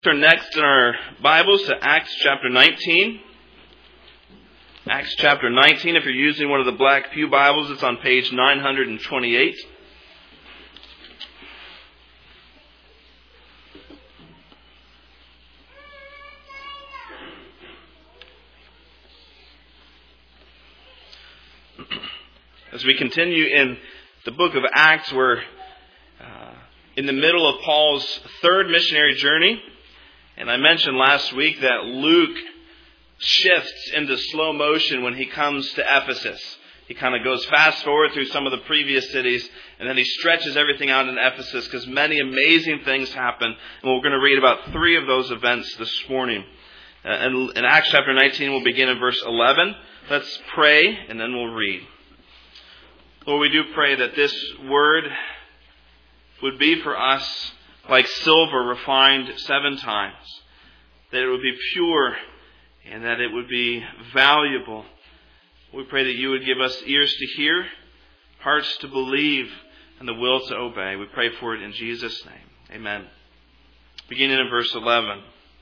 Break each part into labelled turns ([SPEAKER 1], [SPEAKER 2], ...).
[SPEAKER 1] Turn next in our Bibles to Acts chapter 19. Acts chapter 19, if you're using one of the black pew Bibles, it's on page 928. As we continue in the book of Acts, we're in the middle of Paul's third missionary journey. And I mentioned last week that Luke shifts into slow motion when he comes to Ephesus. He kind of goes fast forward through some of the previous cities, and then he stretches everything out in Ephesus because many amazing things happen. And we're going to read about three of those events this morning. In Acts chapter 19, we'll begin in verse 11. Let's pray, and then we'll read. Lord, we do pray that this word would be for us like silver refined 7 times, that it would be pure and that it would be valuable. We pray that you would give us ears to hear, hearts to believe, and the will to obey. We pray for it in Jesus' name. Amen. Beginning in verse 11.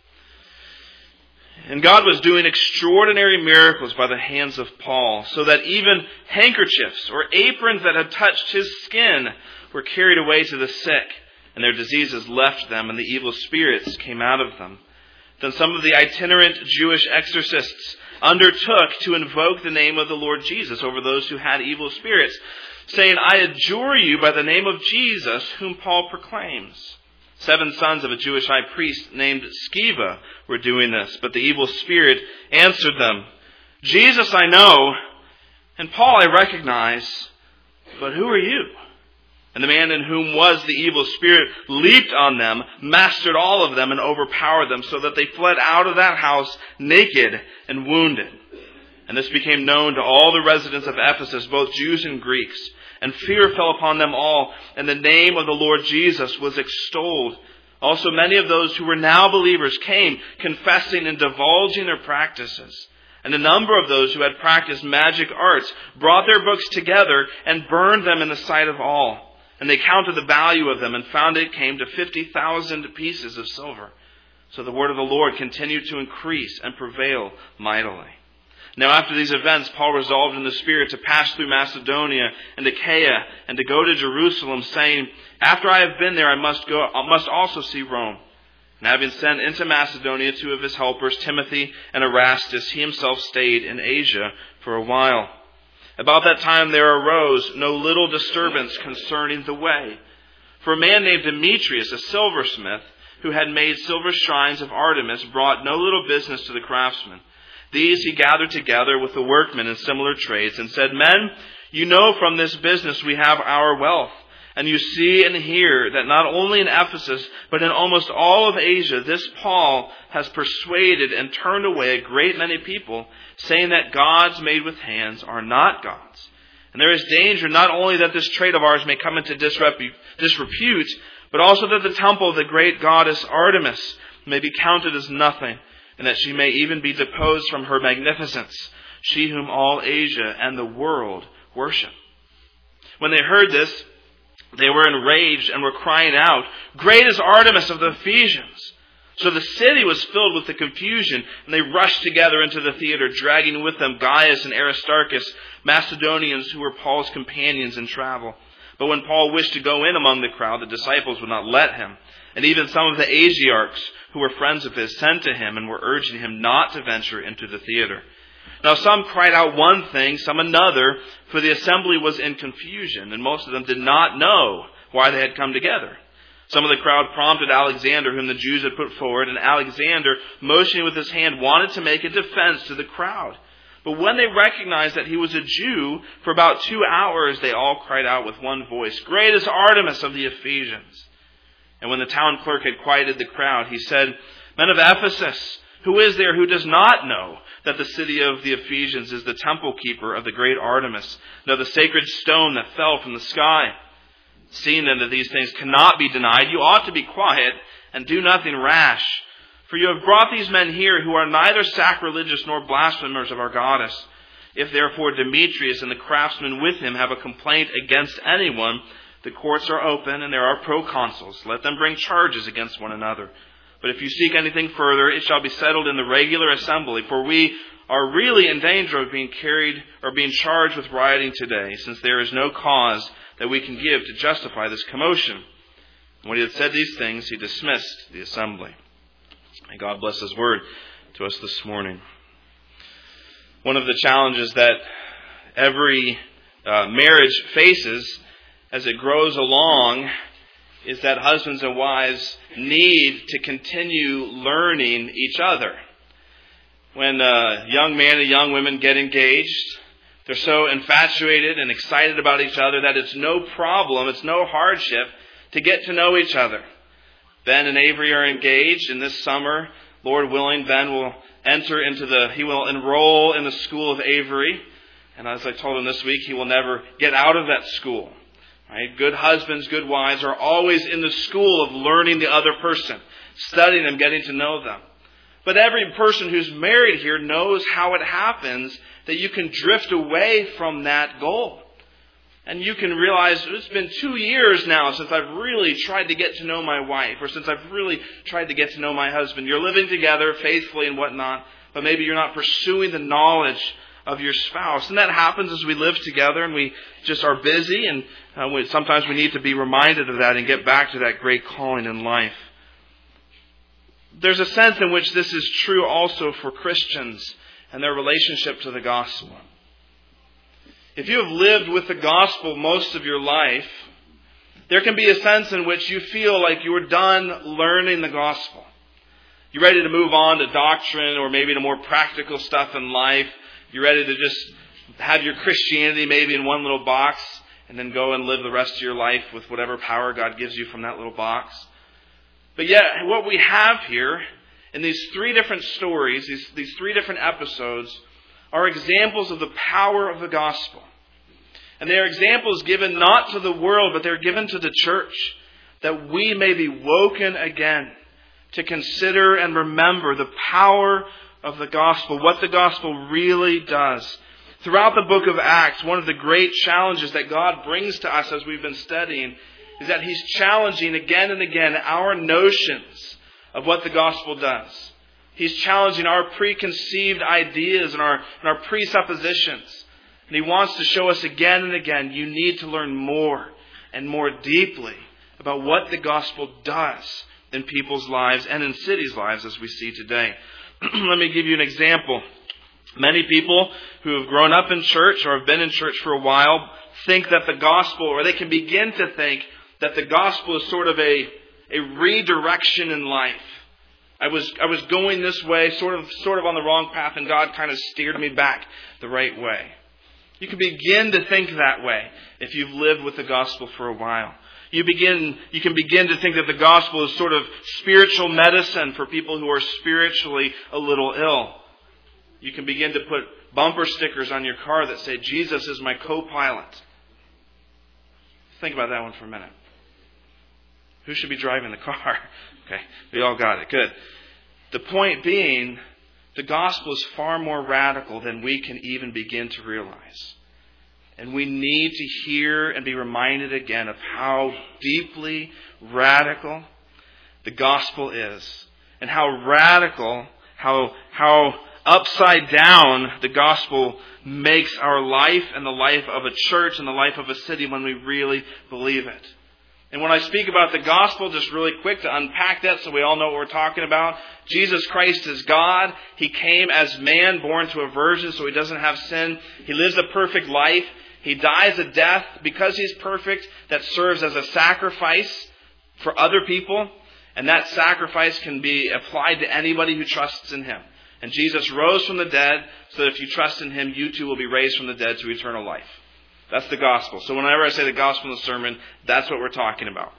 [SPEAKER 1] And God was doing extraordinary miracles by the hands of Paul, so that even handkerchiefs or aprons that had touched his skin were carried away to the sick, and their diseases left them, and the evil spirits came out of them. Then some of the itinerant Jewish exorcists undertook to invoke the name of the Lord Jesus over those who had evil spirits, saying, I adjure you by the name of Jesus, whom Paul proclaims. 7 sons of a Jewish high priest named Sceva were doing this, but the evil spirit answered them, Jesus I know, and Paul I recognize, but who are you? And the man in whom was the evil spirit leaped on them, mastered all of them, and overpowered them, so that they fled out of that house naked and wounded. And this became known to all the residents of Ephesus, both Jews and Greeks. And fear fell upon them all, and the name of the Lord Jesus was extolled. Also many of those who were now believers came, confessing and divulging their practices. And a number of those who had practiced magic arts brought their books together and burned them in the sight of all. And they counted the value of them and found it came to 50,000 pieces of silver. So the word of the Lord continued to increase and prevail mightily. Now after these events, Paul resolved in the Spirit to pass through Macedonia and Achaia and to go to Jerusalem, saying, After I have been there, I must also see Rome. And having sent into Macedonia 2 of his helpers, Timothy and Erastus, he himself stayed in Asia for a while. About that time there arose no little disturbance concerning the way. For a man named Demetrius, a silversmith, who had made silver shrines of Artemis, brought no little business to the craftsmen. These he gathered together with the workmen in similar trades and said, Men, you know from this business we have our wealth. And you see and hear that not only in Ephesus, but in almost all of Asia, this Paul has persuaded and turned away a great many people, saying that gods made with hands are not gods. And there is danger not only that this trade of ours may come into disrepute, but also that the temple of the great goddess Artemis may be counted as nothing, and that she may even be deposed from her magnificence, she whom all Asia and the world worship. When they heard this, they were enraged and were crying out, Great is Artemis of the Ephesians! So the city was filled with the confusion, and they rushed together into the theater, dragging with them Gaius and Aristarchus, Macedonians who were Paul's companions in travel. But when Paul wished to go in among the crowd, the disciples would not let him. And even some of the Asiarchs, who were friends of his, sent to him and were urging him not to venture into the theater. Now some cried out one thing, some another, for the assembly was in confusion, and most of them did not know why they had come together. Some of the crowd prompted Alexander, whom the Jews had put forward, and Alexander, motioning with his hand, wanted to make a defense to the crowd. But when they recognized that he was a Jew, for about 2 hours they all cried out with one voice, Great is Artemis of the Ephesians! And when the town clerk had quieted the crowd, he said, Men of Ephesus, who is there who does not know that the city of the Ephesians is the temple keeper of the great Artemis, and of the sacred stone that fell from the sky? Seeing then that these things cannot be denied, you ought to be quiet and do nothing rash. For you have brought these men here who are neither sacrilegious nor blasphemers of our goddess. If therefore Demetrius and the craftsmen with him have a complaint against anyone, the courts are open and there are proconsuls. Let them bring charges against one another. But if you seek anything further, it shall be settled in the regular assembly. For we are really in danger of being carried or being charged with rioting today, since there is no cause that we can give to justify this commotion." When he had said these things, he dismissed the assembly. May God bless His word to us this morning. One of the challenges that every marriage faces as it grows along is that husbands and wives need to continue learning each other. When young men and young women get engaged, they're so infatuated and excited about each other that it's no problem, it's no hardship to get to know each other. Ben and Avery are engaged, and this summer, Lord willing, Ben will he will enroll in the school of Avery. And as I told him this week, he will never get out of that school. Right? Good husbands, good wives are always in the school of learning the other person, studying them, getting to know them. But every person who's married here knows how it happens that you can drift away from that goal. And you can realize it's been 2 years now since I've really tried to get to know my wife, or since I've really tried to get to know my husband. You're living together faithfully and whatnot, but maybe you're not pursuing the knowledge of your spouse. And that happens as we live together and we just are busy, and sometimes we need to be reminded of that and get back to that great calling in life. There's a sense in which this is true also for Christians and their relationship to the gospel. If you have lived with the gospel most of your life, there can be a sense in which you feel like you are done learning the gospel. You're ready to move on to doctrine or maybe to more practical stuff in life. You're ready to just have your Christianity maybe in one little box and then go and live the rest of your life with whatever power God gives you from that little box. But yet, what we have here in these 3 different stories, these 3 different episodes, are examples of the power of the gospel. And they are examples given not to the world, but they're given to the church, that we may be woken again to consider and remember the power of the gospel, what the gospel really does. Throughout the book of Acts, one of the great challenges that God brings to us as we've been studying is that He's challenging again and again our notions of what the gospel does. He's challenging our preconceived ideas and our presuppositions. And He wants to show us again and again, you need to learn more and more deeply about what the gospel does in people's lives and in cities' lives as we see today. Let me give you an example. Many people who have grown up in church or have been in church for a while think that the gospel, or they can begin to think that the gospel is sort of a redirection in life. I was going this way, sort of on the wrong path, and God kind of steered me back the right way. You can begin to think that way if you've lived with the gospel for a while. You can begin to think that the gospel is sort of spiritual medicine for people who are spiritually a little ill. You can begin to put bumper stickers on your car that say, "Jesus is my co-pilot." Think about that one for a minute. Who should be driving the car? Okay, we all got it. Good. The point being, the gospel is far more radical than we can even begin to realize. And we need to hear and be reminded again of how deeply radical the gospel is. And how radical, how upside down the gospel makes our life and the life of a church and the life of a city when we really believe it. And when I speak about the gospel, just really quick to unpack that so we all know what we're talking about. Jesus Christ is God. He came as man, born to a virgin, so He doesn't have sin. He lives a perfect life. He dies a death because He's perfect that serves as a sacrifice for other people. And that sacrifice can be applied to anybody who trusts in Him. And Jesus rose from the dead so that if you trust in Him, you too will be raised from the dead to eternal life. That's the gospel. So whenever I say the gospel in the sermon, that's what we're talking about.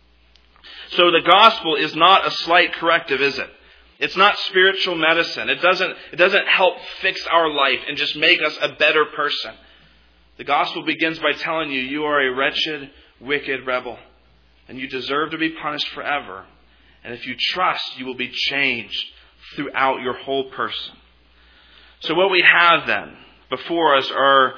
[SPEAKER 1] So the gospel is not a slight corrective, is it? It's not spiritual medicine. It doesn't help fix our life and just make us a better person. The gospel begins by telling you, you are a wretched, wicked rebel. And you deserve to be punished forever. And if you trust, you will be changed throughout your whole person. So what we have then before us are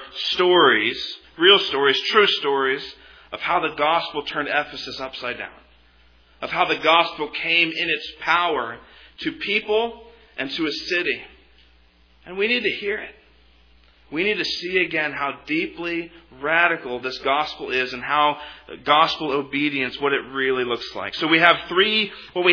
[SPEAKER 1] stories, real stories, true stories, of how the gospel turned Ephesus upside down. of how the gospel came in its power to people and to a city. And we need to hear it. We need to see again how deeply radical this gospel is and how gospel obedience, what it really looks like. So we have three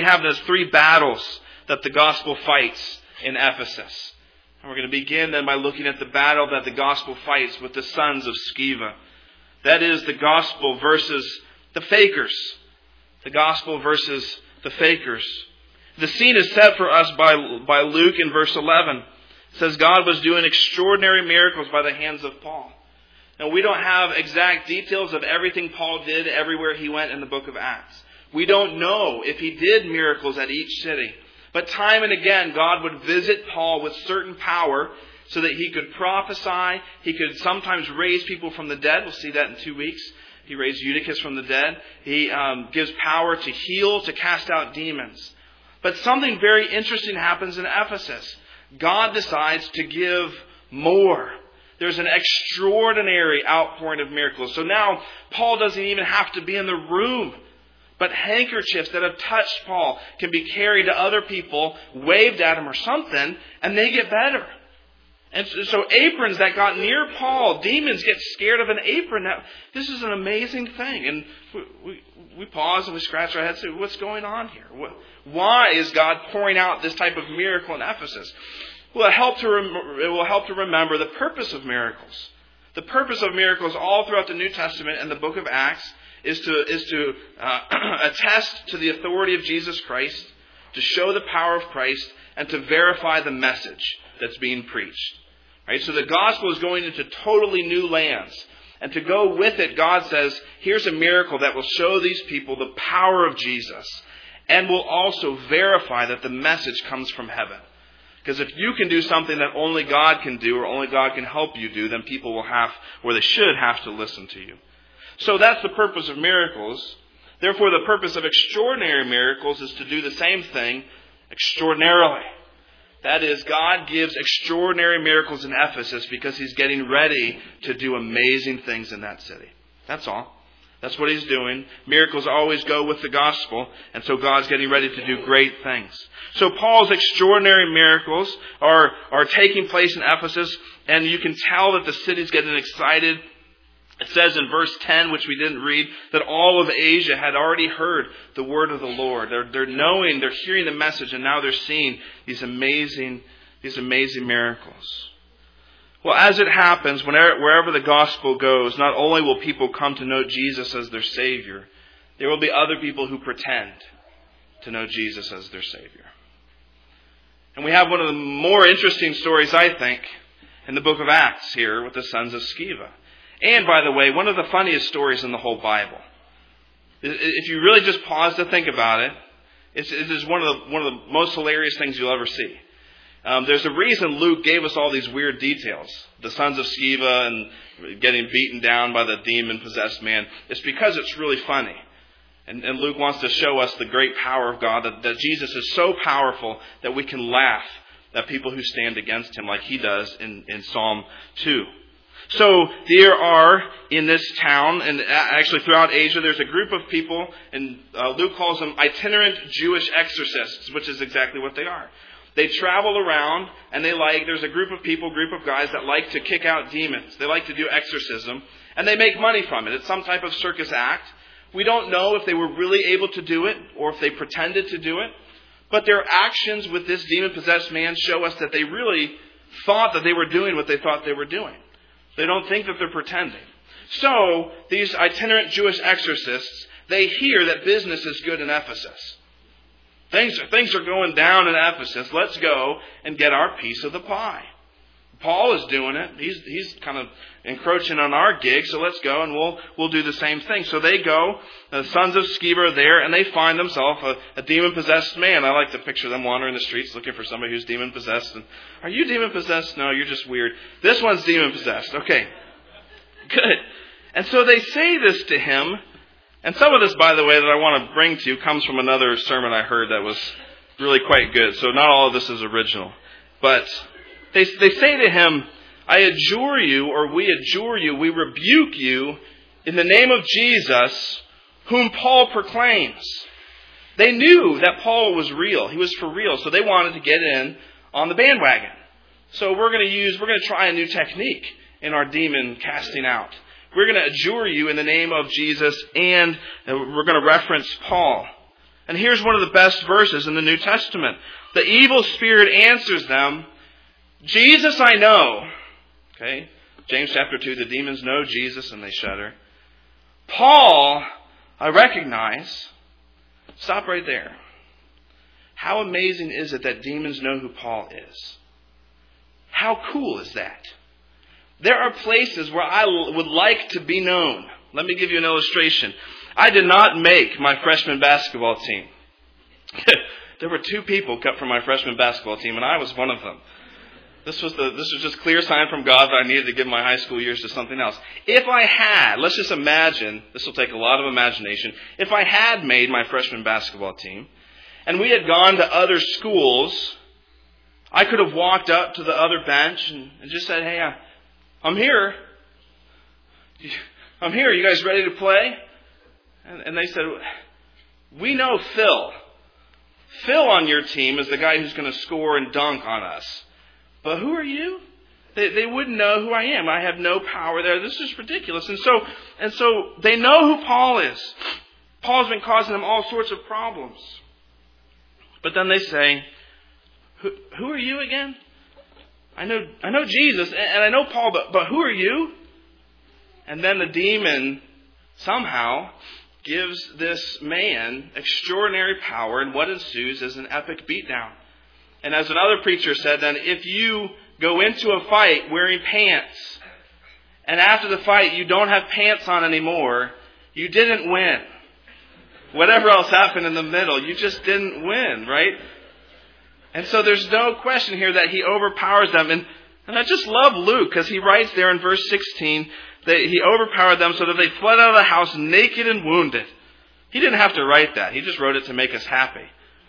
[SPEAKER 1] battles that the gospel fights in Ephesus. And we're going to begin then by looking at the battle that the gospel fights with the sons of Sceva. That is the gospel versus the fakers. The gospel versus the fakers. The scene is set for us by Luke in verse 11. It says God was doing extraordinary miracles by the hands of Paul. Now, we don't have exact details of everything Paul did everywhere he went in the book of Acts. We don't know if he did miracles at each city. But time and again, God would visit Paul with certain power so that he could prophesy. He could sometimes raise people from the dead. We'll see that in 2 weeks. He raised Eutychus from the dead. He gives power to heal, to cast out demons. But something very interesting happens in Ephesus. God decides to give more. There's an extraordinary outpouring of miracles. So now Paul doesn't even have to be in the room. But handkerchiefs that have touched Paul can be carried to other people, waved at him or something, and they get better. And so aprons that got near Paul, demons get scared of an apron. Now, this is an amazing thing. And we pause and we scratch our heads and say, what's going on here? Why is God pouring out this type of miracle in Ephesus? Well, it will help to remember the purpose of miracles. The purpose of miracles all throughout the New Testament and the book of Acts is to attest to the authority of Jesus Christ, to show the power of Christ, and to verify the message that's being preached. Right? So the gospel is going into totally new lands. And to go with it, God says, here's a miracle that will show these people the power of Jesus and will also verify that the message comes from heaven. Because if you can do something that only God can do or only God can help you do, then people will have, or they should have to listen to you. So that's the purpose of miracles. Therefore, the purpose of extraordinary miracles is to do the same thing extraordinarily. That is, God gives extraordinary miracles in Ephesus because He's getting ready to do amazing things in that city. That's all. That's what He's doing. Miracles always go with the gospel, and so God's getting ready to do great things. So Paul's extraordinary miracles are taking place in Ephesus, and you can tell that the city's getting excited. It says in verse 10, which we didn't read, that all of Asia had already heard the word of the Lord. They're knowing, they're hearing the message, and now they're seeing these amazing miracles. Well, as it happens, wherever the gospel goes, not only will people come to know Jesus as their Savior, there will be other people who pretend to know Jesus as their Savior. And we have one of the more interesting stories, I think, in the book of Acts here with the sons of Sceva. And, by the way, one of the funniest stories in the whole Bible. If you really just pause to think about it, it is one of the most hilarious things you'll ever see. There's a reason Luke gave us all these weird details. The sons of Sceva and getting beaten down by the demon-possessed man. It's because it's really funny. And Luke wants to show us the great power of God, that Jesus is so powerful that we can laugh at people who stand against Him like He does in Psalm 2. So there are in this town, and actually throughout Asia, there's a group of people, and Luke calls them itinerant Jewish exorcists, which is exactly what they are. They travel around, and there's a group of guys that like to kick out demons. They like to do exorcism, and they make money from it. It's some type of circus act. We don't know if they were really able to do it, or if they pretended to do it. But their actions with this demon-possessed man show us that they really thought that they were doing what they thought they were doing. They don't think that they're pretending. So, these itinerant Jewish exorcists, they hear that business is good in Ephesus. Things are going down in Ephesus. Let's go and get our piece of the pie. Paul is doing it. He's kind of encroaching on our gig, so let's go and we'll do the same thing. So they go, the sons of Sceva are there, and they find themselves a demon-possessed man. I like to picture them wandering the streets looking for somebody who's demon-possessed. And, are you demon-possessed? No, you're just weird. This one's demon-possessed. Okay, good. And so they say this to him, and some of this, by the way, that I want to bring to you comes from another sermon I heard that was really quite good. So not all of this is original. But they say to him, I adjure you, or we adjure you, we rebuke you in the name of Jesus, whom Paul proclaims. They knew that Paul was real. He was for real. So they wanted to get in on the bandwagon. So we're going to try a new technique in our demon casting out. We're going to adjure you in the name of Jesus, and we're going to reference Paul. And here's one of the best verses in the New Testament. The evil spirit answers them, Jesus I know. Okay, James chapter 2, the demons know Jesus and they shudder. Paul, I recognize. Stop right there. How amazing is it that demons know who Paul is? How cool is that? There are places where I would like to be known. Let me give you an illustration. I did not make my freshman basketball team. There were 2 people cut from my freshman basketball team, and I was one of them. This was just clear sign from God that I needed to give my high school years to something else. If I had, let's just imagine, this will take a lot of imagination, if I had made my freshman basketball team, and we had gone to other schools, I could have walked up to the other bench and just said, hey, I'm here. I'm here. You guys ready to play? And they said, we know Phil. Phil on your team is the guy who's going to score and dunk on us. But who are you? They wouldn't know who I am. I have no power there. This is ridiculous. And so they know who Paul is. Paul's been causing them all sorts of problems. But then they say, who are you again? I know Jesus and I know Paul, but who are you? And then the demon somehow gives this man extraordinary power, and what ensues is an epic beatdown. And as another preacher said then, if you go into a fight wearing pants, and after the fight you don't have pants on anymore, you didn't win. Whatever else happened in the middle, you just didn't win, right? And so there's no question here that he overpowers them. And I just love Luke, because he writes there in verse 16 that he overpowered them so that they fled out of the house naked and wounded. He didn't have to write that. He just wrote it to make us happy.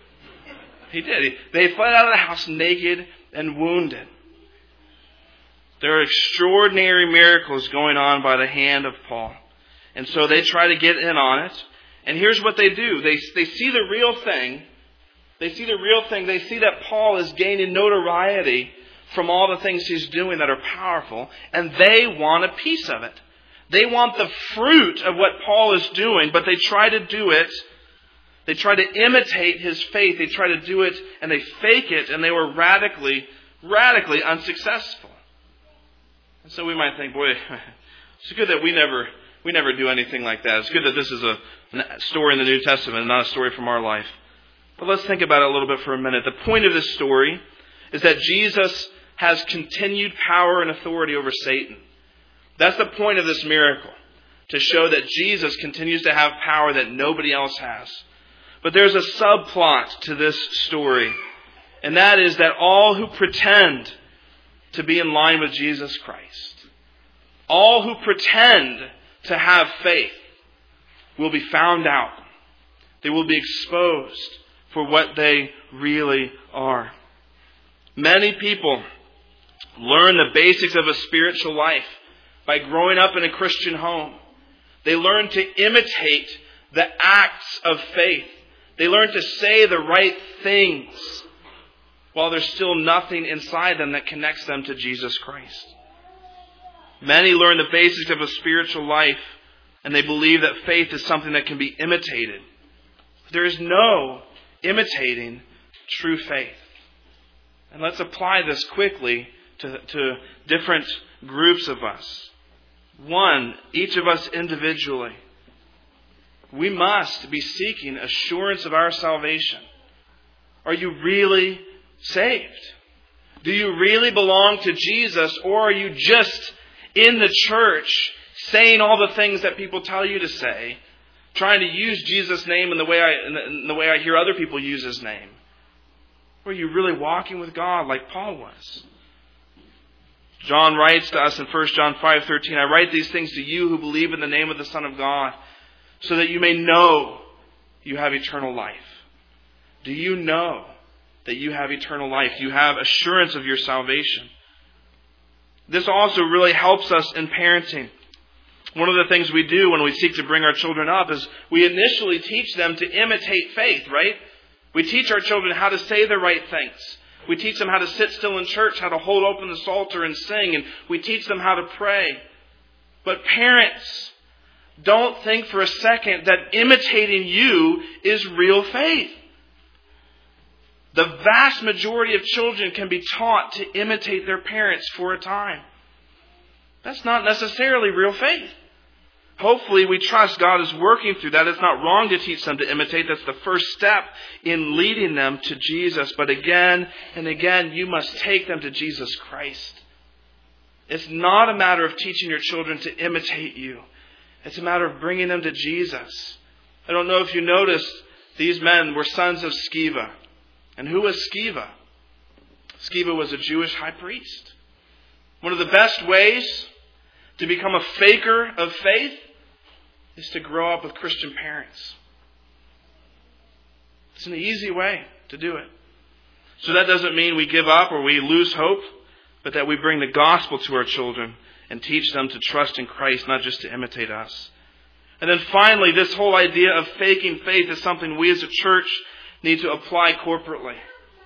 [SPEAKER 1] He did. They fled out of the house naked and wounded. There are extraordinary miracles going on by the hand of Paul. And so they try to get in on it. And here's what they do. They see the real thing. They see the real thing. They see that Paul is gaining notoriety from all the things he's doing that are powerful. And they want a piece of it. They want the fruit of what Paul is doing, but they try to do it. They try to imitate his faith. They try to do it and they fake it, and they were radically unsuccessful. And so we might think, boy, it's good that we never do anything like that. It's good that this is a story in the New Testament and not a story from our life. But let's think about it a little bit for a minute. The point of this story is that Jesus has continued power and authority over Satan. That's the point of this miracle, to show that Jesus continues to have power that nobody else has. But there's a subplot to this story, and that is that all who pretend to be in line with Jesus Christ, all who pretend to have faith, will be found out. They will be exposed for what they really are. Many people learn the basics of a spiritual life by growing up in a Christian home. They learn to imitate the acts of faith. They learn to say the right things while there's still nothing inside them that connects them to Jesus Christ. Many learn the basics of a spiritual life, and they believe that faith is something that can be imitated. There is no imitating true faith. And let's apply this quickly to different groups of us. One, each of us individually. We must be seeking assurance of our salvation. Are you really saved? Do you really belong to Jesus, or are you just in the church saying all the things that people tell you to say, trying to use Jesus' name in the way I hear other people use His name? Or are you really walking with God like Paul was? John writes to us in 1 John 5:13, I write these things to you who believe in the name of the Son of God, so that you may know you have eternal life. Do you know that you have eternal life? You have assurance of your salvation. This also really helps us in parenting. One of the things we do when we seek to bring our children up is we initially teach them to imitate faith, right? We teach our children how to say the right things. We teach them how to sit still in church, how to hold open the Psalter and sing, and we teach them how to pray. But parents, don't think for a second that imitating you is real faith. The vast majority of children can be taught to imitate their parents for a time. That's not necessarily real faith. Hopefully we trust God is working through that. It's not wrong to teach them to imitate. That's the first step in leading them to Jesus. But again and again, you must take them to Jesus Christ. It's not a matter of teaching your children to imitate you. It's a matter of bringing them to Jesus. I don't know if you noticed, these men were sons of Sceva. And who was Sceva? Sceva was a Jewish high priest. One of the best ways to become a faker of faith is to grow up with Christian parents. It's an easy way to do it. So that doesn't mean we give up or we lose hope, but that we bring the gospel to our children and teach them to trust in Christ, not just to imitate us. And then finally, this whole idea of faking faith is something we as a church need to apply corporately.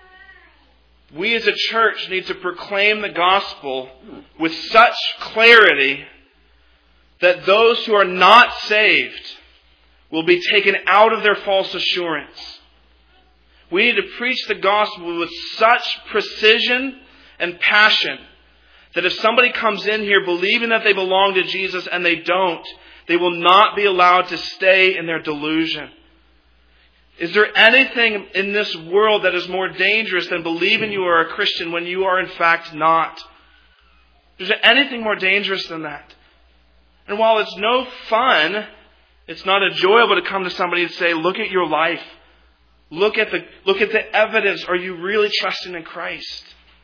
[SPEAKER 1] We as a church need to proclaim the gospel with such clarity that those who are not saved will be taken out of their false assurance. We need to preach the gospel with such precision and passion that if somebody comes in here believing that they belong to Jesus and they don't, they will not be allowed to stay in their delusion. Is there anything in this world that is more dangerous than believing you are a Christian when you are in fact not? Is there anything more dangerous than that? And while it's no fun, it's not enjoyable to come to somebody and say, look at your life. Look at the evidence. Are you really trusting in Christ?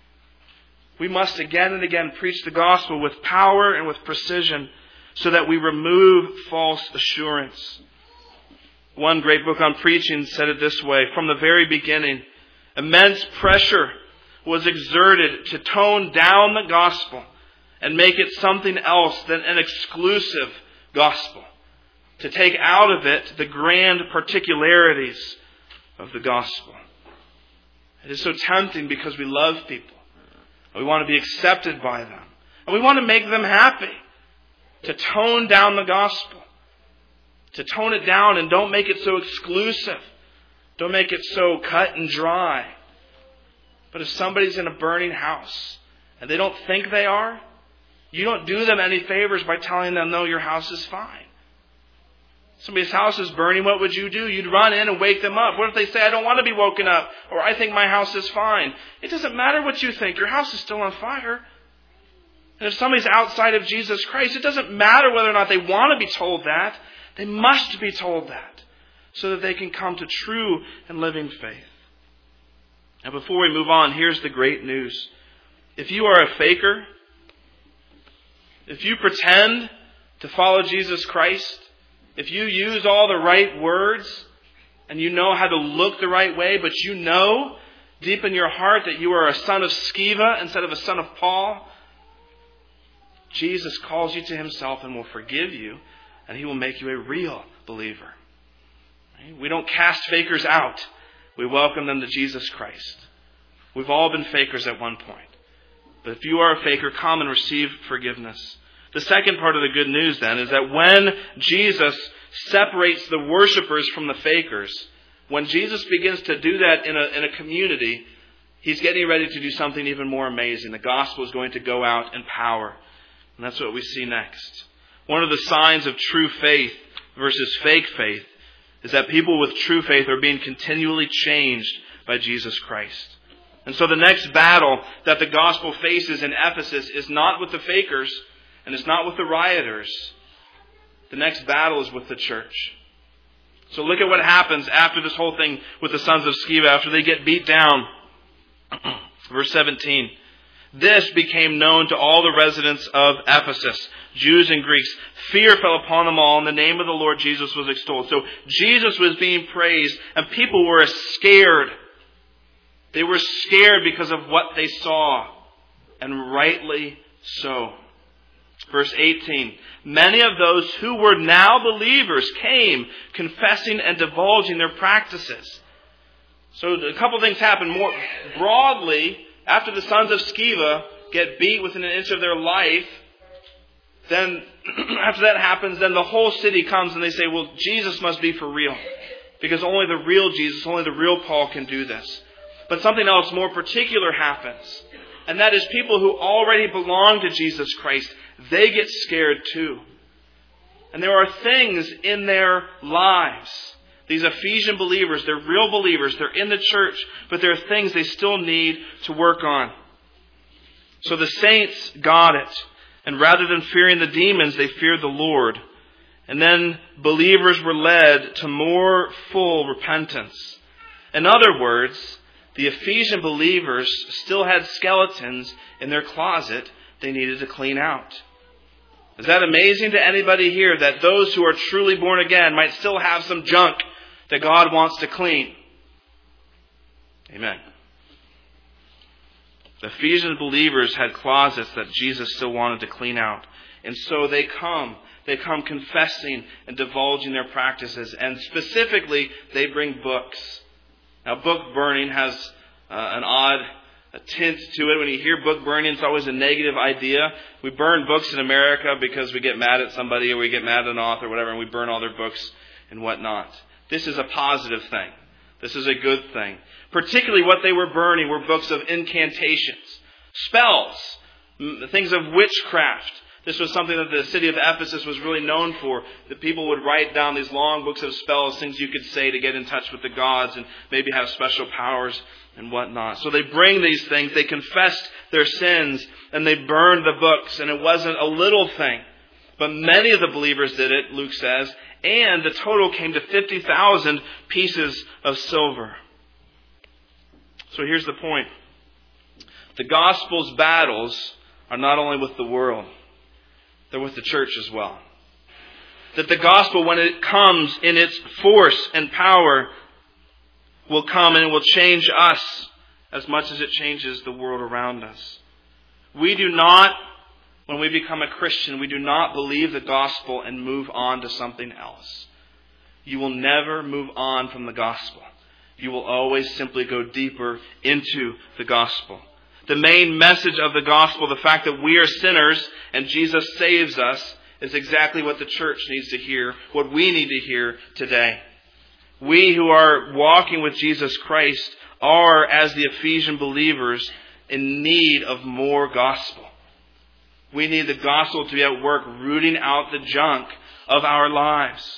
[SPEAKER 1] We must again and again preach the gospel with power and with precision so that we remove false assurance. One great book on preaching said it this way: from the very beginning, immense pressure was exerted to tone down the gospel and make it something else than an exclusive gospel. To take out of it the grand particularities of the gospel. It is so tempting because we love people. We want to be accepted by them. And we want to make them happy. To tone down the gospel. To tone it down and don't make it so exclusive. Don't make it so cut and dry. But if somebody's in a burning house and they don't think they are, you don't do them any favors by telling them, no, your house is fine. Somebody's house is burning, what would you do? You'd run in and wake them up. What if they say, I don't want to be woken up, or I think my house is fine? It doesn't matter what you think. Your house is still on fire. And if somebody's outside of Jesus Christ, it doesn't matter whether or not they want to be told that. They must be told that so that they can come to true and living faith. Now, before we move on, here's the great news. If you are a faker, if you pretend to follow Jesus Christ, if you use all the right words and you know how to look the right way, but you know deep in your heart that you are a son of Sceva instead of a son of Paul, Jesus calls you to himself and will forgive you, and he will make you a real believer. We don't cast fakers out. We welcome them to Jesus Christ. We've all been fakers at one point. But if you are a faker, come and receive forgiveness. The second part of the good news then is that when Jesus separates the worshipers from the fakers, when Jesus begins to do that in a community, he's getting ready to do something even more amazing. The gospel is going to go out in power. And that's what we see next. One of the signs of true faith versus fake faith is that people with true faith are being continually changed by Jesus Christ. And so the next battle that the gospel faces in Ephesus is not with the fakers, and it's not with the rioters. The next battle is with the church. So look at what happens after this whole thing with the sons of Sceva, after they get beat down. Verse 17. This became known to all the residents of Ephesus, Jews and Greeks. Fear fell upon them all, and the name of the Lord Jesus was extolled. So Jesus was being praised, and people were scared. They were scared because of what they saw, and rightly so. Verse 18, many of those who were now believers came, confessing and divulging their practices. So a couple things happen. More broadly, after the sons of Sceva get beat within an inch of their life, then after that happens, then the whole city comes and they say, well, Jesus must be for real. Because only the real Jesus, only the real Paul can do this. But something else more particular happens. And that is people who already belong to Jesus Christ, they get scared too. And there are things in their lives. These Ephesian believers, they're real believers, they're in the church, but there are things they still need to work on. So the saints got it. And rather than fearing the demons, they feared the Lord. And then believers were led to more full repentance. In other words, the Ephesian believers still had skeletons in their closet they needed to clean out. Is that amazing to anybody here that those who are truly born again might still have some junk that God wants to clean? Amen. The Ephesian believers had closets that Jesus still wanted to clean out. And so they come confessing and divulging their practices. And specifically, they bring books. Now, book burning has an odd tint to it. When you hear book burning, it's always a negative idea. We burn books in America because we get mad at somebody or we get mad at an author or whatever, and we burn all their books and whatnot. This is a positive thing. This is a good thing. Particularly what they were burning were books of incantations, spells, things of witchcraft. This was something that the city of Ephesus was really known for. That people would write down these long books of spells, things you could say to get in touch with the gods and maybe have special powers and whatnot. So they bring these things, they confessed their sins, and they burned the books. And it wasn't a little thing. But many of the believers did it, Luke says, and the total came to 50,000 pieces of silver. So here's the point. The gospel's battles are not only with the world, they're with the church as well. That the gospel, when it comes in its force and power, will come and it will change us as much as it changes the world around us. We do not, when we become a Christian, we do not believe the gospel and move on to something else. You will never move on from the gospel. You will always simply go deeper into the gospel. The main message of the gospel, the fact that we are sinners and Jesus saves us, is exactly what the church needs to hear, what we need to hear today. We who are walking with Jesus Christ are, as the Ephesian believers, in need of more gospel. We need the gospel to be at work rooting out the junk of our lives.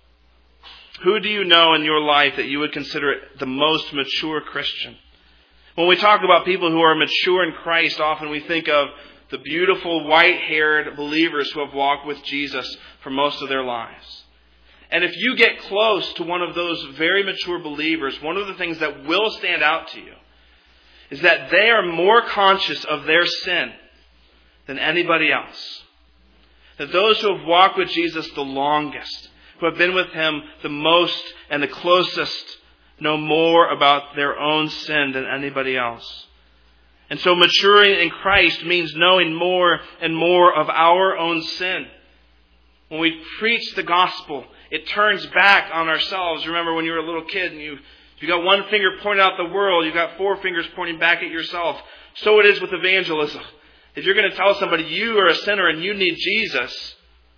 [SPEAKER 1] Who do you know in your life that you would consider the most mature Christian? When we talk about people who are mature in Christ, often we think of the beautiful white-haired believers who have walked with Jesus for most of their lives. And if you get close to one of those very mature believers, one of the things that will stand out to you is that they are more conscious of their sin than anybody else. That those who have walked with Jesus the longest, who have been with Him the most and the closest, know more about their own sin than anybody else. And so maturing in Christ means knowing more and more of our own sin. When we preach the gospel, it turns back on ourselves. Remember when you were a little kid and you got one finger pointing out the world, you got four fingers pointing back at yourself. So it is with evangelism. If you're going to tell somebody you are a sinner and you need Jesus,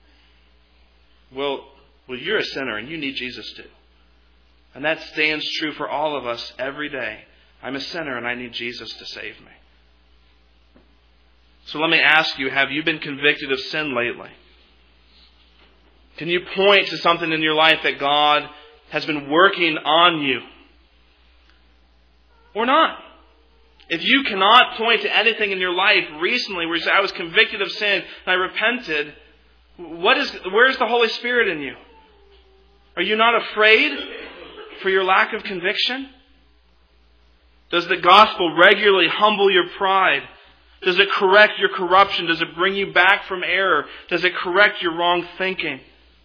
[SPEAKER 1] well, you're a sinner and you need Jesus too. And that stands true for all of us every day. I'm a sinner and I need Jesus to save me. So let me ask you, have you been convicted of sin lately? Can you point to something in your life that God has been working on you? Or not? If you cannot point to anything in your life recently where you say, I was convicted of sin and I repented, where's the Holy Spirit in you? Are you not afraid for your lack of conviction? Does the gospel regularly humble your pride? Does it correct your corruption? Does it bring you back from error? Does it correct your wrong thinking?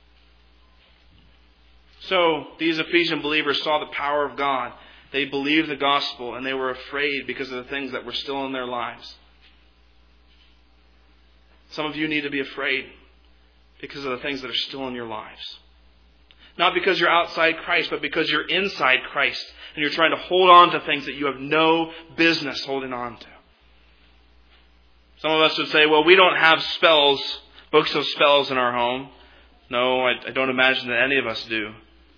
[SPEAKER 1] So, these Ephesian believers saw the power of God. They believed the gospel and they were afraid because of the things that were still in their lives. Some of you need to be afraid because of the things that are still in your lives. Not because you're outside Christ, but because you're inside Christ and you're trying to hold on to things that you have no business holding on to. Some of us would say, well, we don't have spells, books of spells in our home. No, I don't imagine that any of us do.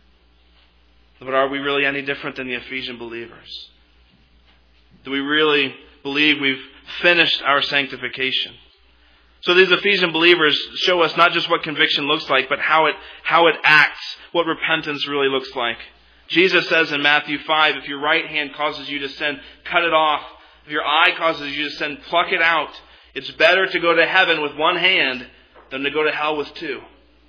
[SPEAKER 1] But are we really any different than the Ephesian believers? Do we really believe we've finished our sanctification? So these Ephesian believers show us not just what conviction looks like, but how it acts, what repentance really looks like. Jesus says in Matthew 5, if your right hand causes you to sin, cut it off. If your eye causes you to sin, pluck it out. It's better to go to heaven with one hand than to go to hell with two.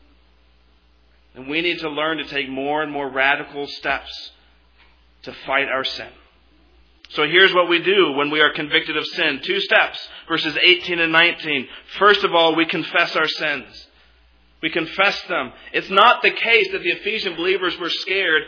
[SPEAKER 1] And we need to learn to take more and more radical steps to fight our sin. So here's what we do when we are convicted of sin. 2 steps, verses 18 and 19. First of all, we confess our sins. We confess them. It's not the case that the Ephesian believers were scared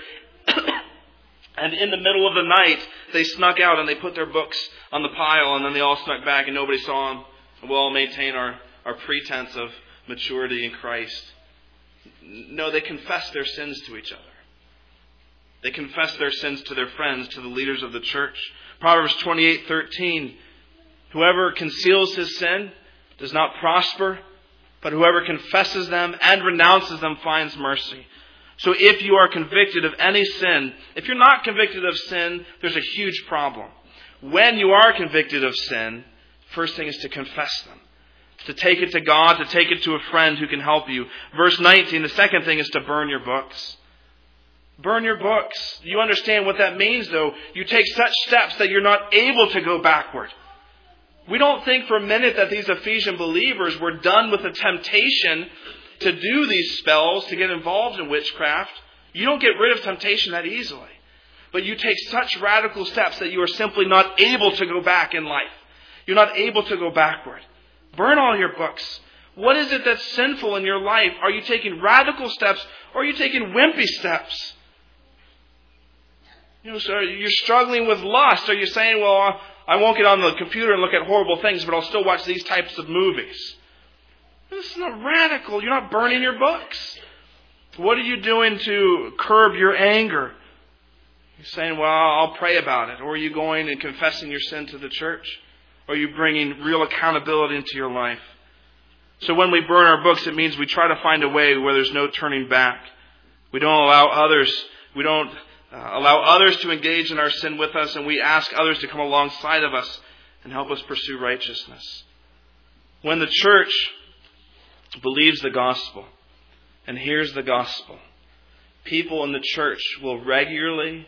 [SPEAKER 1] and in the middle of the night they snuck out and they put their books on the pile and then they all snuck back and nobody saw them. And we'll all maintain our pretense of maturity in Christ. No, they confess their sins to each other. They confess their sins to their friends, to the leaders of the church. Proverbs 28:13. Whoever conceals his sin does not prosper, but whoever confesses them and renounces them finds mercy. So if you are convicted of any sin, if you're not convicted of sin, there's a huge problem. When you are convicted of sin, first thing is to confess them. To take it to God, to take it to a friend who can help you. Verse 19, the second thing is to burn your books. Burn your books. You understand what that means, though. You take such steps that you're not able to go backward. We don't think for a minute that these Ephesian believers were done with the temptation to do these spells, to get involved in witchcraft. You don't get rid of temptation that easily. But you take such radical steps that you are simply not able to go back in life. You're not able to go backward. Burn all your books. What is it that's sinful in your life? Are you taking radical steps or are you taking wimpy steps? So you're struggling with lust. Are you saying, well, I won't get on the computer and look at horrible things, but I'll still watch these types of movies? This is not radical. You're not burning your books. What are you doing to curb your anger? You're saying, well, I'll pray about it. Or are you going and confessing your sin to the church? Or are you bringing real accountability into your life? So when we burn our books, it means we try to find a way where there's no turning back. We don't allow others to engage in our sin with us, and we ask others to come alongside of us and help us pursue righteousness. When the church believes the gospel and hears the gospel, people in the church will regularly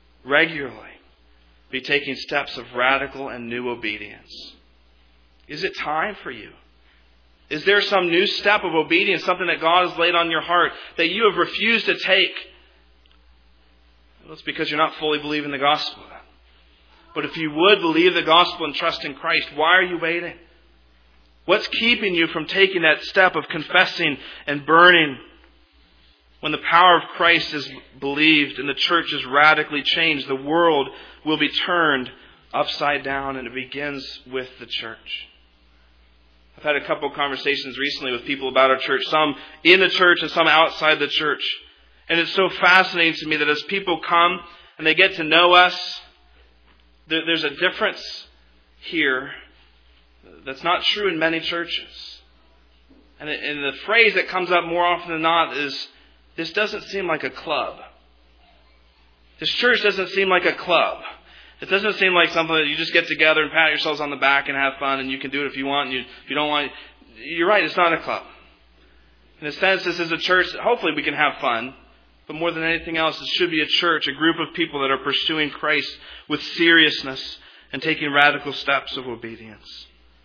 [SPEAKER 1] be taking steps of radical and new obedience. Is it time for you? Is there some new step of obedience, something that God has laid on your heart that you have refused to take? Well, it's because you're not fully believing the gospel. But if you would believe the gospel and trust in Christ, why are you waiting? What's keeping you from taking that step of confessing and burning? When the power of Christ is believed and the church is radically changed, the world will be turned upside down, and it begins with the church. I've had a couple of conversations recently with people about our church, some in the church and some outside the church. And it's so fascinating to me that as people come and they get to know us, there's a difference here that's not true in many churches. And the phrase that comes up more often than not is, this doesn't seem like a club. This church doesn't seem like a club. It doesn't seem like something that you just get together and pat yourselves on the back and have fun, and you can do it if you want, and if you don't want. You're right, it's not a club. In a sense, this is a church that hopefully we can have fun, but more than anything else, it should be a church, a group of people that are pursuing Christ with seriousness and taking radical steps of obedience.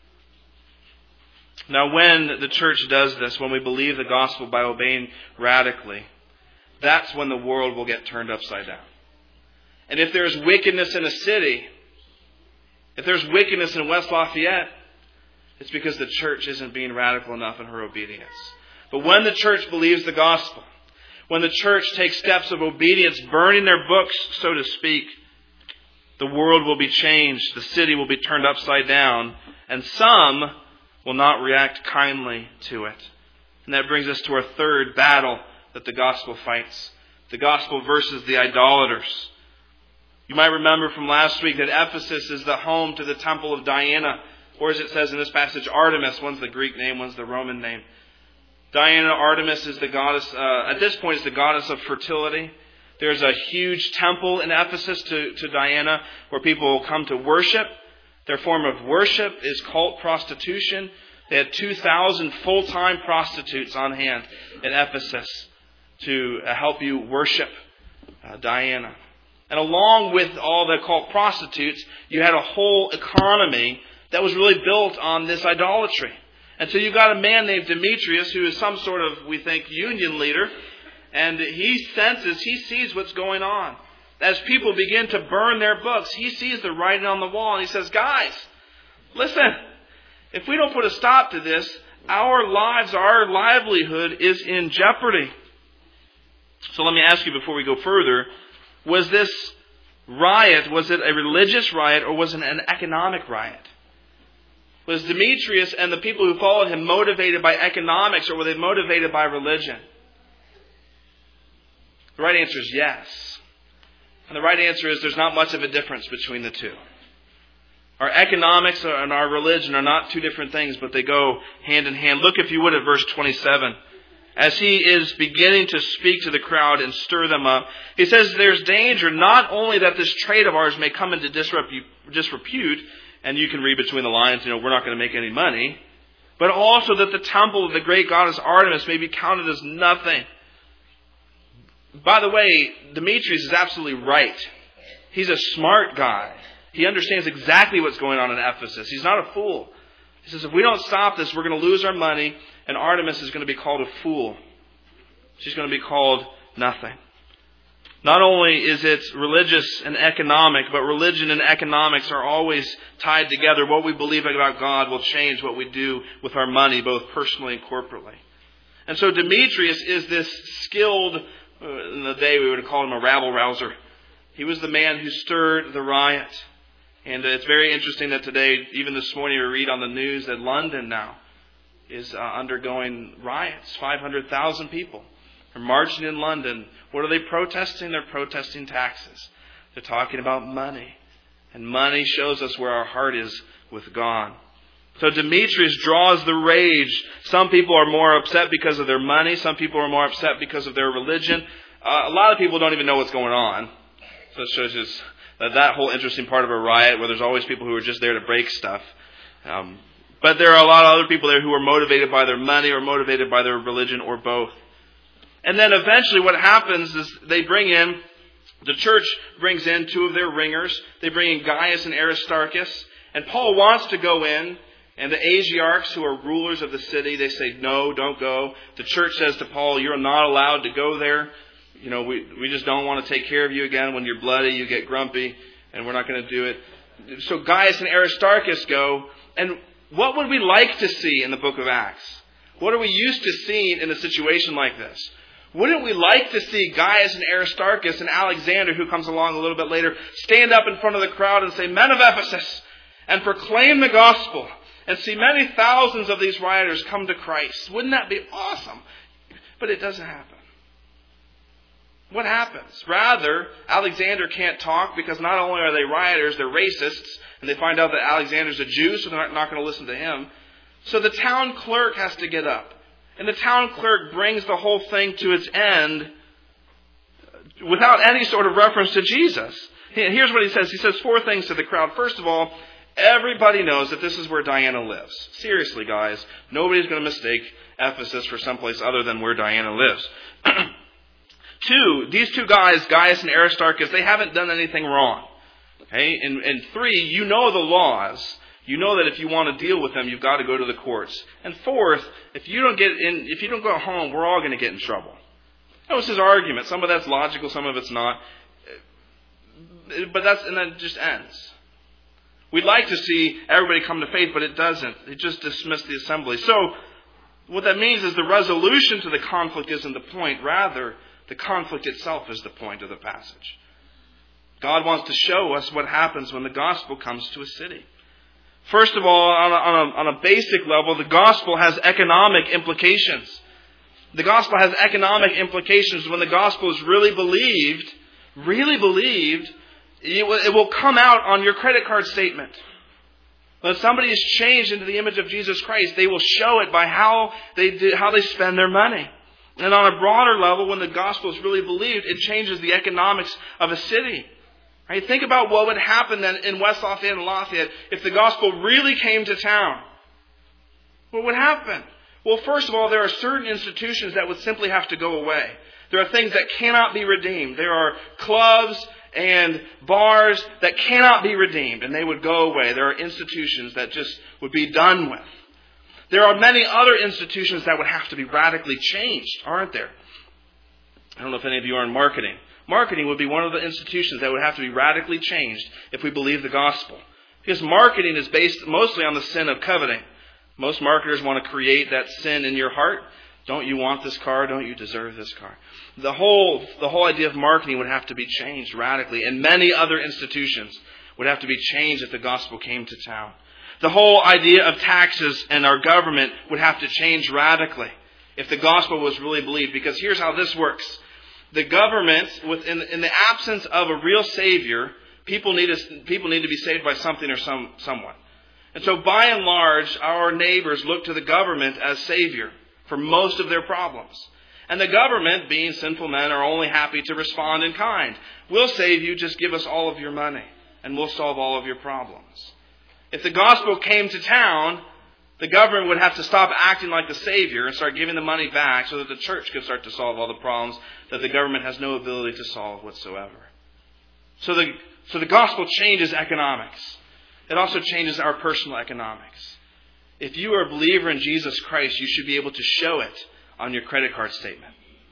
[SPEAKER 1] Now, when the church does this, when we believe the gospel by obeying radically, that's when the world will get turned upside down. And if there's wickedness in a city, if there's wickedness in West Lafayette, it's because the church isn't being radical enough in her obedience. But when the church believes the gospel, when the church takes steps of obedience, burning their books, so to speak, the world will be changed, the city will be turned upside down, and some will not react kindly to it. And that brings us to our third battle that the gospel fights. The gospel versus the idolaters. You might remember from last week that Ephesus is the home to the temple of Diana, or as it says in this passage, Artemis. One's the Greek name, one's the Roman name. Diana, Artemis, is the goddess, at this point, is the goddess of fertility. There's a huge temple in Ephesus to Diana where people will come to worship. Their form of worship is cult prostitution. They had 2,000 full-time prostitutes on hand in Ephesus to help you worship Diana. And along with all the cult prostitutes, you had a whole economy that was really built on this idolatry. And so you've got a man named Demetrius who is some sort of, we think, union leader. And he sees what's going on. As people begin to burn their books, he sees the writing on the wall and he says, guys, listen, if we don't put a stop to this, our lives, our livelihood is in jeopardy. So let me ask you before we go further, was this riot, was it a religious riot or was it an economic riot? Was Demetrius and the people who followed him motivated by economics or were they motivated by religion? The right answer is yes. And the right answer is there's not much of a difference between the two. Our economics and our religion are not two different things, but they go hand in hand. Look, if you would, at verse 27. As he is beginning to speak to the crowd and stir them up, he says there's danger not only that this trade of ours may come into disrepute, and you can read between the lines, we're not going to make any money, but also that the temple of the great goddess Artemis may be counted as nothing. By the way, Demetrius is absolutely right. He's a smart guy. He understands exactly what's going on in Ephesus. He's not a fool. He says, if we don't stop this, we're going to lose our money, and Artemis is going to be called a fool. She's going to be called nothing. Not only is it religious and economic, but religion and economics are always tied together. What we believe about God will change what we do with our money, both personally and corporately. And so Demetrius is this skilled, in the day we would have called him a rabble-rouser. He was the man who stirred the riot. And it's very interesting that today, even this morning, we read on the news that London now is undergoing riots. 500,000 people are marching in London. What are they protesting? They're protesting taxes. They're talking about money. And money shows us where our heart is with God. So Demetrius draws the rage. Some people are more upset because of their money. Some people are more upset because of their religion. A lot of people don't even know what's going on. So it shows us that whole interesting part of a riot where there's always people who are just there to break stuff. But there are a lot of other people there who are motivated by their money or motivated by their religion or both. And then eventually what happens is the church brings in two of their ringers. They bring in Gaius and Aristarchus. And Paul wants to go in. And the Asiarchs, who are rulers of the city, they say, no, don't go. The church says to Paul, you're not allowed to go there. We just don't want to take care of you again. When you're bloody, you get grumpy, and we're not going to do it. So Gaius and Aristarchus go. And what would we like to see in the book of Acts? What are we used to seeing in a situation like this? Wouldn't we like to see Gaius and Aristarchus and Alexander, who comes along a little bit later, stand up in front of the crowd and say, men of Ephesus, and proclaim the gospel, and see many thousands of these rioters come to Christ? Wouldn't that be awesome? But it doesn't happen. What happens? Rather, Alexander can't talk because not only are they rioters, they're racists, and they find out that Alexander's a Jew, so they're not going to listen to him. So the town clerk has to get up. And the town clerk brings the whole thing to its end without any sort of reference to Jesus. Here's what he says. He says 4 things to the crowd. First of all, everybody knows that this is where Diana lives. Seriously, guys. Nobody's going to mistake Ephesus for someplace other than where Diana lives. 2, these 2 guys, Gaius and Aristarchus, they haven't done anything wrong. Okay? And 3, you know the laws. You know that if you want to deal with them, you've got to go to the courts. And 4th, if you don't go home, we're all going to get in trouble. That was his argument. Some of that's logical, some of it's not. But then it just ends. We'd like to see everybody come to faith, but it doesn't. It just dismissed the assembly. So, what that means is the resolution to the conflict isn't the point. Rather, the conflict itself is the point of the passage. God wants to show us what happens when the gospel comes to a city. First of all, on a basic level, the gospel has economic implications. The gospel has economic implications. When the gospel is really believed, it will come out on your credit card statement. When somebody is changed into the image of Jesus Christ, they will show it by how they spend their money. And on a broader level, when the gospel is really believed, it changes the economics of a city. Right? Think about what would happen then in West Lafayette and Lafayette if the gospel really came to town. What would happen? Well, first of all, there are certain institutions that would simply have to go away. There are things that cannot be redeemed. There are clubs and bars that cannot be redeemed, and they would go away. There are institutions that just would be done with. There are many other institutions that would have to be radically changed, aren't there? I don't know if any of you are in marketing. Marketing would be one of the institutions that would have to be radically changed if we believe the gospel. Because marketing is based mostly on the sin of coveting. Most marketers want to create that sin in your heart. Don't you want this car? Don't you deserve this car? The whole idea of marketing would have to be changed radically. And many other institutions would have to be changed if the gospel came to town. The whole idea of taxes and our government would have to change radically if the gospel was really believed. Because here's how this works. The government, in the absence of a real Savior, people need to be saved by something or someone. And so by and large, our neighbors look to the government as Savior for most of their problems. And the government, being sinful men, are only happy to respond in kind. We'll save you, just give us all of your money, and we'll solve all of your problems. If the gospel came to town, the government would have to stop acting like the Savior and start giving the money back so that the church could start to solve all the problems that the government has no ability to solve whatsoever. So the gospel changes economics. It also changes our personal economics. If you are a believer in Jesus Christ, you should be able to show it on your credit card statement.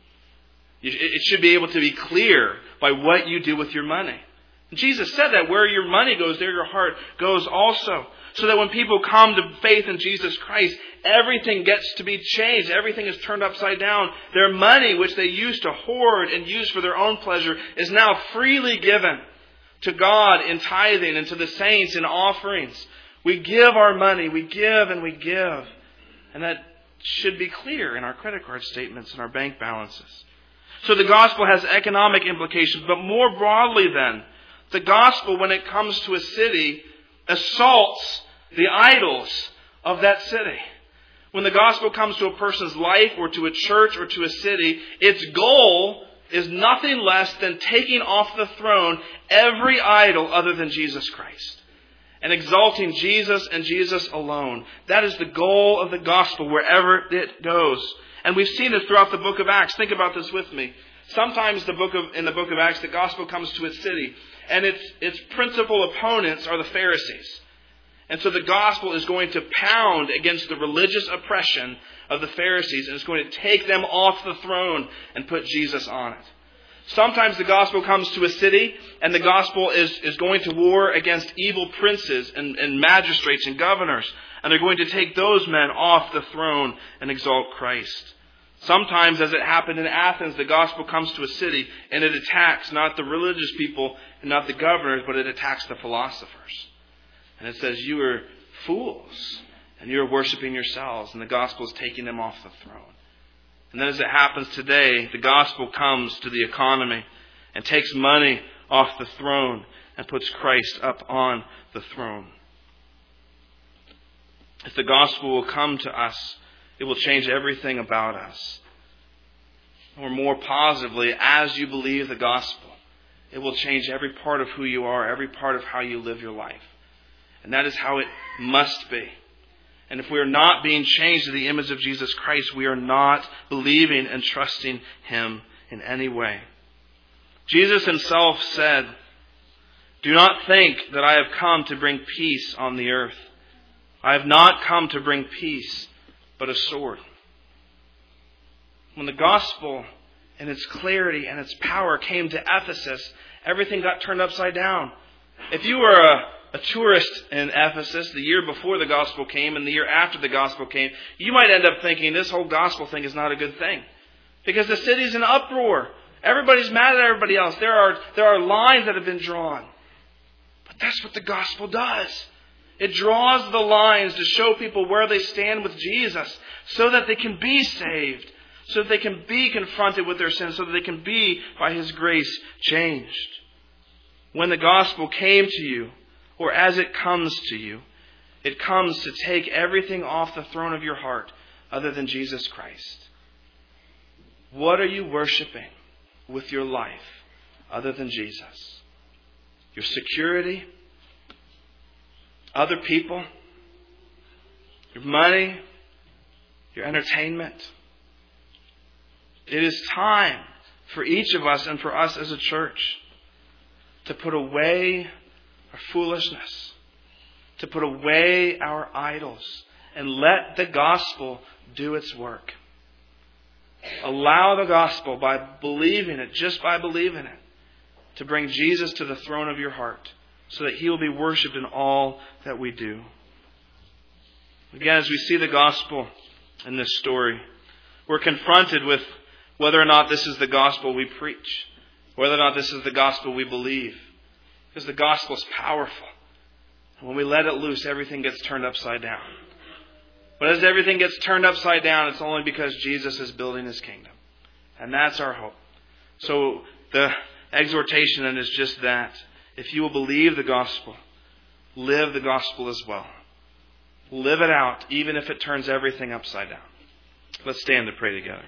[SPEAKER 1] It should be able to be clear by what you do with your money. And Jesus said that where your money goes, there your heart goes also. So that when people come to faith in Jesus Christ, everything gets to be changed. Everything is turned upside down. Their money, which they used to hoard and use for their own pleasure, is now freely given to God in tithing and to the saints in offerings. We give our money. We give and we give. And that should be clear in our credit card statements and our bank balances. So the gospel has economic implications. But more broadly then, the gospel, when it comes to a city, assaults the idols of that city. When the gospel comes to a person's life or to a church or to a city, its goal is nothing less than taking off the throne every idol other than Jesus Christ and exalting Jesus and Jesus alone. That is the goal of the gospel wherever it goes. And we've seen it throughout the book of Acts. Think about this with me. Sometimes in the book of Acts, the gospel comes to its city, and its principal opponents are the Pharisees. And so the gospel is going to pound against the religious oppression of the Pharisees, and it's going to take them off the throne and put Jesus on it. Sometimes the gospel comes to a city, and the gospel is going to war against evil princes and magistrates and governors, and they're going to take those men off the throne and exalt Christ. Sometimes, as it happened in Athens, the gospel comes to a city, and it attacks not the religious people and not the governors, but it attacks the philosophers. And it says, you are fools, and you are worshiping yourselves, and the gospel is taking them off the throne. And then as it happens today, the gospel comes to the economy and takes money off the throne and puts Christ up on the throne. If the gospel will come to us, it will change everything about us. Or more positively, as you believe the gospel, it will change every part of who you are, every part of how you live your life. And that is how it must be. And if we are not being changed to the image of Jesus Christ, we are not believing and trusting Him in any way. Jesus Himself said, "Do not think that I have come to bring peace on the earth. I have not come to bring peace, but a sword." When the gospel and its clarity and its power came to Ephesus, everything got turned upside down. If you were a tourist in Ephesus the year before the gospel came and the year after the gospel came, you might end up thinking this whole gospel thing is not a good thing. Because the city's in uproar. Everybody's mad at everybody else. There are lines that have been drawn. But that's what the gospel does. It draws the lines to show people where they stand with Jesus so that they can be saved, so that they can be confronted with their sins, so that they can be, by His grace, changed. When the gospel came to you, or as it comes to you, it comes to take everything off the throne of your heart other than Jesus Christ. What are you worshiping with your life other than Jesus? Your security? Other people? Your money? Your entertainment? It is time for each of us and for us as a church to put away our foolishness, to put away our idols, and let the gospel do its work. Allow the gospel, by believing it, just by believing it, to bring Jesus to the throne of your heart so that He will be worshipped in all that we do. Again, as we see the gospel in this story, we're confronted with whether or not this is the gospel we preach, whether or not this is the gospel we believe. Because the gospel is powerful. And when we let it loose, everything gets turned upside down. But as everything gets turned upside down, it's only because Jesus is building His kingdom. And that's our hope. So the exhortation then is just that. If you will believe the gospel, live the gospel as well. Live it out, even if it turns everything upside down. Let's stand to pray together.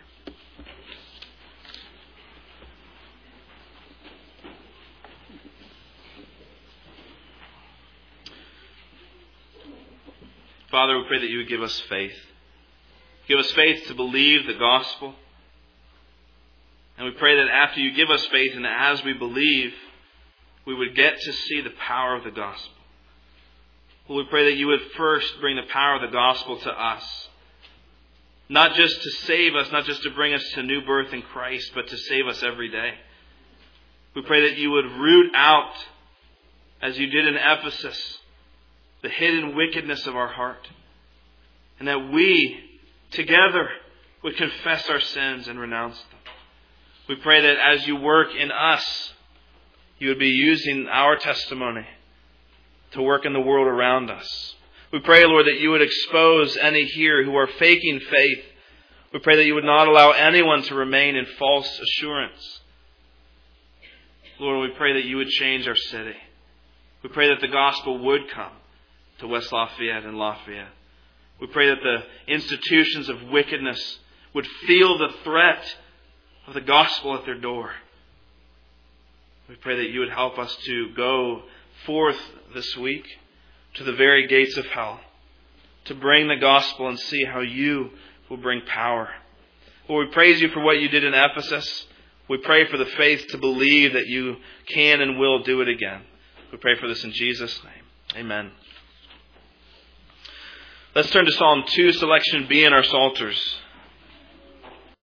[SPEAKER 1] Father, we pray that You would give us faith. Give us faith to believe the gospel. And we pray that after You give us faith and as we believe, we would get to see the power of the gospel. Well, we pray that You would first bring the power of the gospel to us. Not just to save us, not just to bring us to new birth in Christ, but to save us every day. We pray that You would root out, as You did in Ephesus, the hidden wickedness of our heart. And that we, together, would confess our sins and renounce them. We pray that as You work in us, You would be using our testimony to work in the world around us. We pray, Lord, that You would expose any here who are faking faith. We pray that You would not allow anyone to remain in false assurance. Lord, we pray that You would change our city. We pray that the gospel would come to West Lafayette and Lafayette. We pray that the institutions of wickedness would feel the threat of the gospel at their door. We pray that You would help us to go forth this week to the very gates of hell, to bring the gospel and see how You will bring power. Lord, we praise You for what You did in Ephesus. We pray for the faith to believe that You can and will do it again. We pray for this in Jesus' name. Amen. Let's turn to Psalm 2, selection B in our Psalters.